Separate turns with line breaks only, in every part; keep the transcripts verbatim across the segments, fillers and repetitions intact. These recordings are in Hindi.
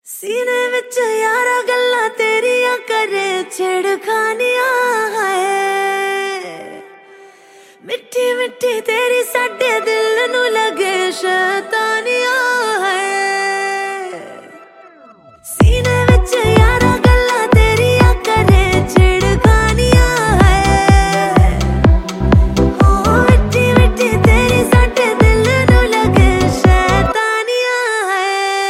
सीने विच यारा गल्ला तेरिया करे छेड़खानियां है। मिठी मिठी तेरी साडे दिल नू लगे शैतानियां है। सीने विच यारा गल्ला तेरिया करे छेड़खानियां है। ओ मिठी मिठी तेरी साडे दिल नू लगे शैतानियां है।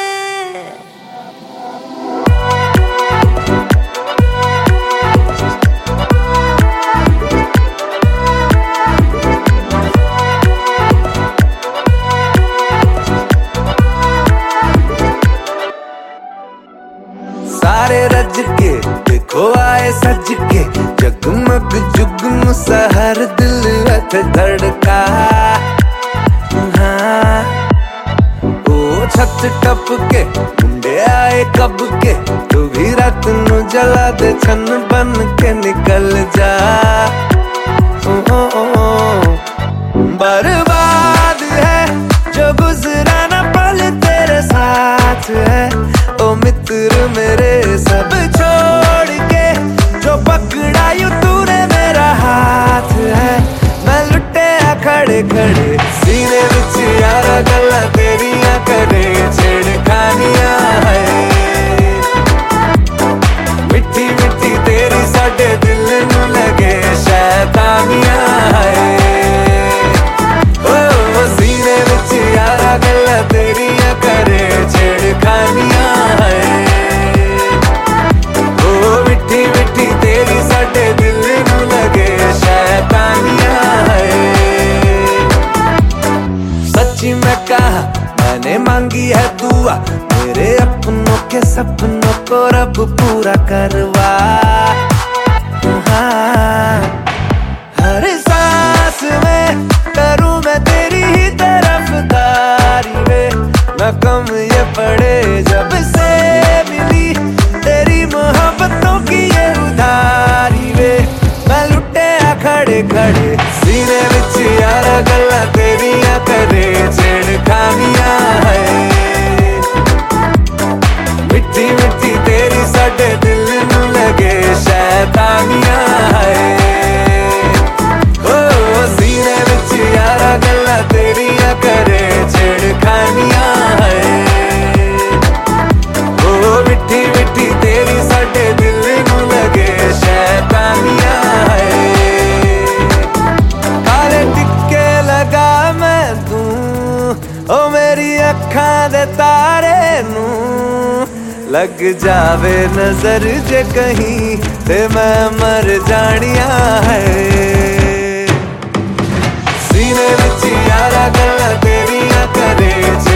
सारे रज के देखो आए सज के, जगमग जुगनू सहर दिल अथ धड़का। हाँ ओ छत टप के मुंडे आए कब के, तू भी रात नू जला दे छन बन के निकल जा। ओ, ओ, ओ, ओ। बर्बाद है जो गुजरा ना पल तेरे साथ है। ओ मित्र मेरे सब छोड़ के जो पकड़ा यूं तूने मेरा हाथ है। मैं लुटे खड़े खड़े सीने विच यारा गल्ला तेरिया करे छेड़खानियां है। मिठी मिठी तेरी साडे दिल नू लगे शैतानियां है। ओ सीने विच यारा गल्ला तेरिया करे छेड़खानियां है। ओ मिठी मिठी तेरी साडे दिल नू लगे शैतानियां है। सच्ची मैं कहा मैंने मांगी है दुआ, मेरे अपनों के सपनों को रब पूरा करवा। हाँ, हर सांस में करूं मैं तेरी ही तरफदारी वे। न कम ये पड़े जब से मिली तेरी मोहब्बतों की ये उधारी वे। मैं लुटे खड़े खड़े सीने विच यारा गल्ला तेरिया करे छेड़खानियां है। मिठी मिठी तेरी साडे दिल नू लगे शैतानियां है। ओ सीने विच यारा गल्ला तेरिया करे छेड़खानियां है। ओ मिठी मिठी तेरी साडे दिल नू लगे शैतानियां है। काले टिक्के लगा मैं तू ओ मेरी अखां दे तारे नू। लग जावे नजर जे कहीं ते मैं मर जानिया है। सीने विच यारा गल्ला तेरिया करे